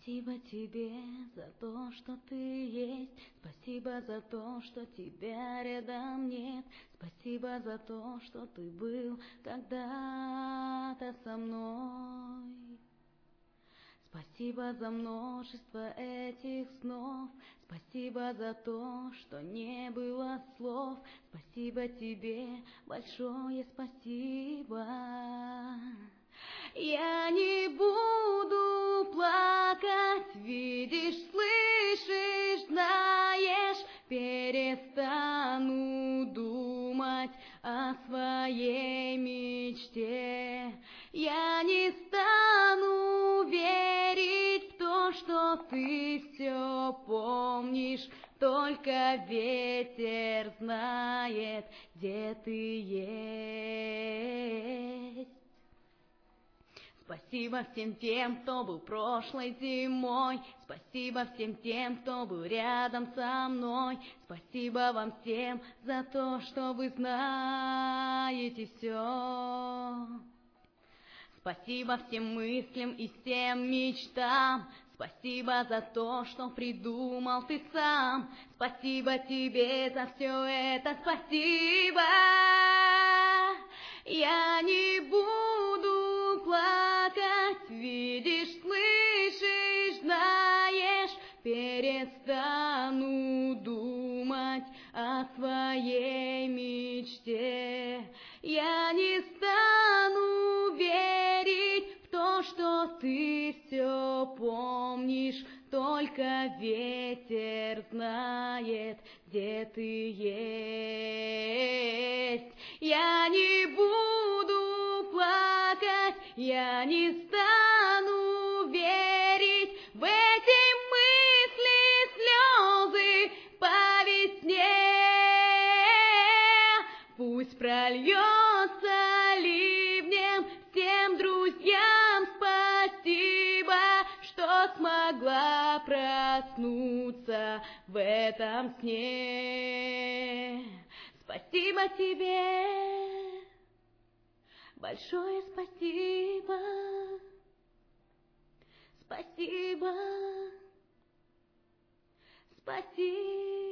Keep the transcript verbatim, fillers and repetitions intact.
Спасибо тебе за то, что ты есть. Спасибо за то, что тебя рядом нет. Спасибо за то, что ты был когда-то со мной. Спасибо за множество этих снов. Спасибо за то, что не было слов. Спасибо тебе, большое спасибо. Я не буду плакать, видишь, слышишь, знаешь, перестану думать о своей мечте. Я не стану верить в то, что ты все помнишь, только ветер знает, где ты есть. Спасибо всем тем, кто был прошлой зимой. Спасибо всем тем, кто был рядом со мной. Спасибо вам всем за то, что вы знаете все. Спасибо всем мыслям и всем мечтам. Спасибо за то, что придумал ты сам. Спасибо тебе за все это, спасибо. Я не буду плакать, видишь, слышишь, знаешь, перестану думать о своей мечте. Я не стану верить в то, что ты все помнишь, только ветер знает, где ты есть. Я не буду плакать, я не стану верить в эти мысли, слезы по весне. Пусть прольется ливнем всем друзьям спасибо, что смогла проснуться в этом сне. Спасибо тебе, большое спасибо, спасибо, спасибо.